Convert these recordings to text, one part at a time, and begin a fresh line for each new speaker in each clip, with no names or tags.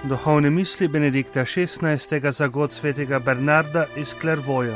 Duhovne misli Benedikta XVI. Za god svetega Bernarda iz Clairvauxa.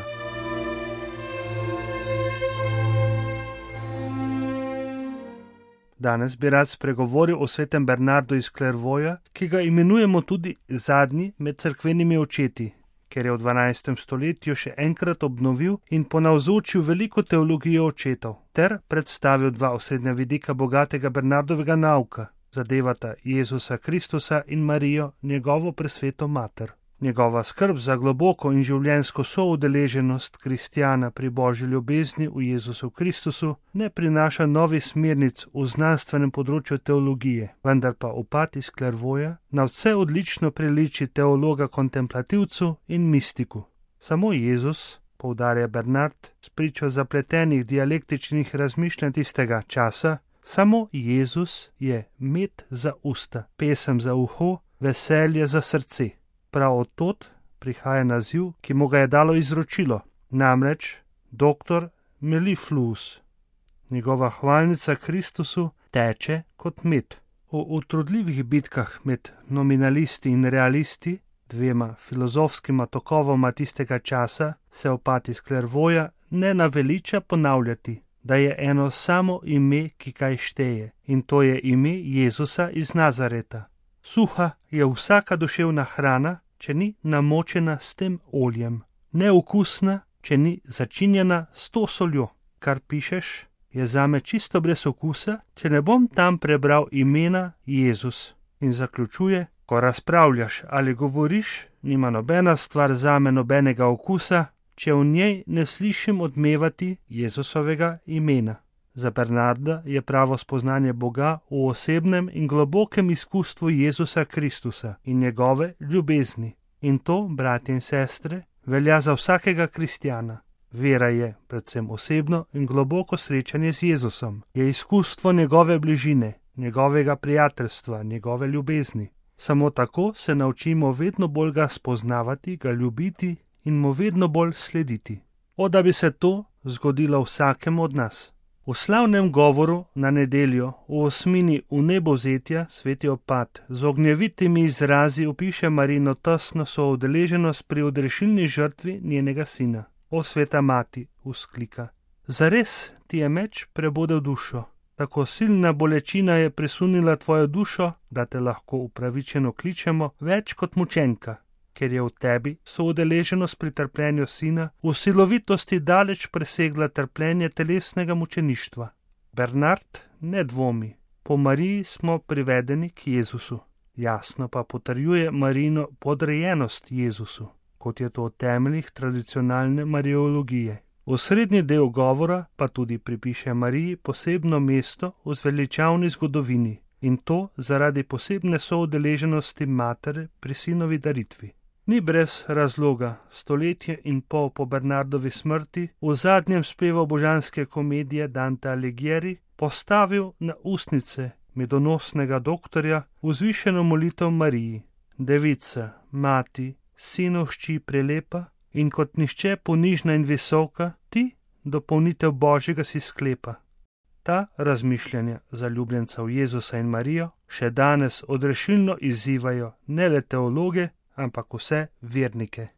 Danes bi rad spregovoril o svetem Bernardu iz Clairvauxa, ki ga imenujemo tudi zadnji med cerkvenimi očeti, ker je v 12. stoletju še enkrat obnovil in ponavzočil veliko teologijo očetov, ter predstavil dva osrednja vidika bogatega Bernardovega nauka. Zadevata Jezusa Kristusa in Marijo, njegovo presveto mater. Njegova skrb za globoko in življenjsko soudeleženost kristjana pri božji ljubezni v Jezusu Kristusu ne prinaša novih smernic v znanstvenem področju teologije, vendar pa upad iz Clairvauxa na vse odlično priliči teologa kontemplativcu in mistiku. Samo Jezus, poudarja Bernard, spričo zapletenih dialektičnih razmišljanj tistega časa, samo Jezus je med za usta, pesem za uho, veselje za srce. Prav od tod prihaja naziv, ki mu ga je dalo izročilo, namreč doktor Mellifluus. Njegova hvalnica Kristusu teče kot med. V utrudljivih bitkah med nominalisti in realisti, dvema filozofskima tokovoma tistega časa, se opad iz Clairvauxa ne naveliča ponavljati, da je eno samo ime, ki kaj šteje, in to je ime Jezusa iz Nazareta. Suha je vsaka duševna hrana, če ni namočena s tem oljem, neokusna, če ni začinjena s to soljo. Kar pišeš, je zame čisto brez okusa, če ne bom tam prebral imena Jezus. In zaključuje, ko razpravljaš ali govoriš, nima nobena stvar zame nobenega okusa, če v njej ne slišim odmevati Jezusovega imena. Za Bernarda je pravo spoznanje Boga v osebnem in globokem izkustvu Jezusa Kristusa in njegove ljubezni. In to, bratje in sestre, velja za vsakega kristjana. Vera je predvsem osebno in globoko srečanje z Jezusom. Je izkustvo njegove bližine, njegovega prijateljstva, njegove ljubezni. Samo tako se naučimo vedno bolj ga spoznavati, ga ljubiti in mu vedno bolj slediti. O, da bi se to zgodilo vsakemu od nas. V slavnem govoru na nedeljo v osmini vnebovzetja sveti opad z ognjevitimi izrazi opiše Marino tesno soudeleženost pri odrešilni žrtvi njenega sina. O, sveta mati, vzklika, zares ti je meč prebodel dušo, tako silna bolečina je presunila tvojo dušo, da te lahko upravičeno kličemo več kot mučenka, ker je v tebi soudeleženost pri trpljenju sina v silovitosti daleč presegla trpljenje telesnega mučeništva. Bernard ne dvomi, po Mariji smo privedeni k Jezusu. Jasno pa potrjuje Marijino podrejenost Jezusu, kot je to v temeljih tradicionalne mariologije. V srednji del govora pa tudi pripiše Mariji posebno mesto v zveličavni zgodovini, in to zaradi posebne soudeleženosti matere pri sinovi daritvi. Ni brez razloga stoletje in pol po Bernardovi smrti v zadnjem spevu božanske komedije Dante Alighieri postavil na ustnice medonosnega doktorja vzvišeno molitev Mariji. Devica, mati, sinovšči prelepa in kot nihče ponižna in visoka, ti dopolnitev Božjega si sklepa. Ta razmišljanja zaljubljencev Jezusa in Marijo še danes odrešilno izzivajo ne le teologe, ampak vse vernike.